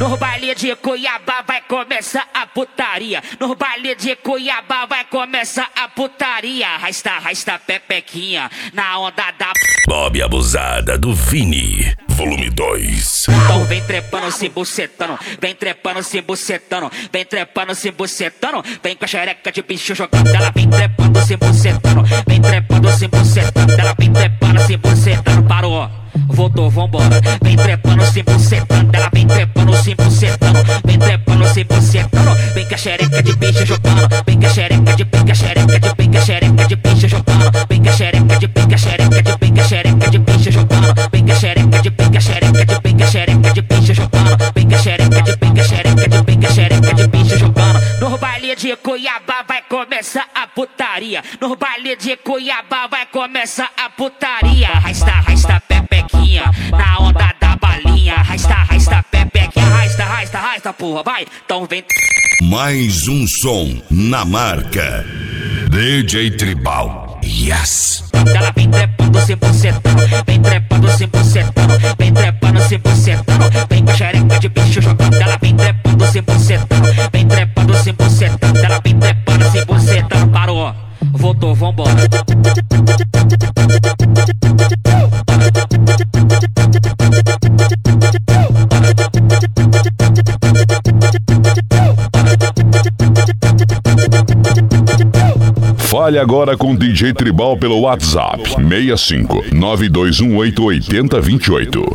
No baile de Cuiabá vai começar a putaria. No baile de Cuiabá vai começar a putaria. Arrasta pepequinha na onda da Bob Abusada do Vini, volume 2. Então vem trepando, se bucetando. Vem trepando, se bucetando. Vem trepando, se bucetando. Vem com a xereca de bicho jogando. Ela vem trepando, se bucetando. Vem trepando, se bucetando. Ela vem trepando, se bucetando. Parou, voltou, vambora. Vem trepando, se bucetando. Ela vem trepando, se bucetando. Vem trepando, se bucetando. Vem com a xereca de bicho jogando. Vem com a xereca de pica, xereca de pica, xereca de bicho jogando. Vem com a xereca de pica, xereca de pica, xereca de bicho jogando. Vem com a xereca de pica, xereca de pica, xereca de bicho jogando. Vem com a xereca de pica, xereca de pica, xereca de bicho jogando. No baile de Cuiabá vai começar a putaria. No baile de Cuiabá vai começar a putaria. Arrasta pepequinha na onda da balinha. Arrasta pepequinha, arrasta, porra, vai. Então vem. Mais um som na marca DJ Tribal. Yes! Ela vem trepando, se bucetando. Vem trepando, se bucetando. Vem trepando, se bucetando. Vem com a xereca de bicho jogando. Ela vem trepando, se bucetando. Vem trepando, se bucetando. Ela vem trepando, se bucetando. Parou, voltou, vambora. Fale agora com DJ Tribal pelo WhatsApp 65 921888028.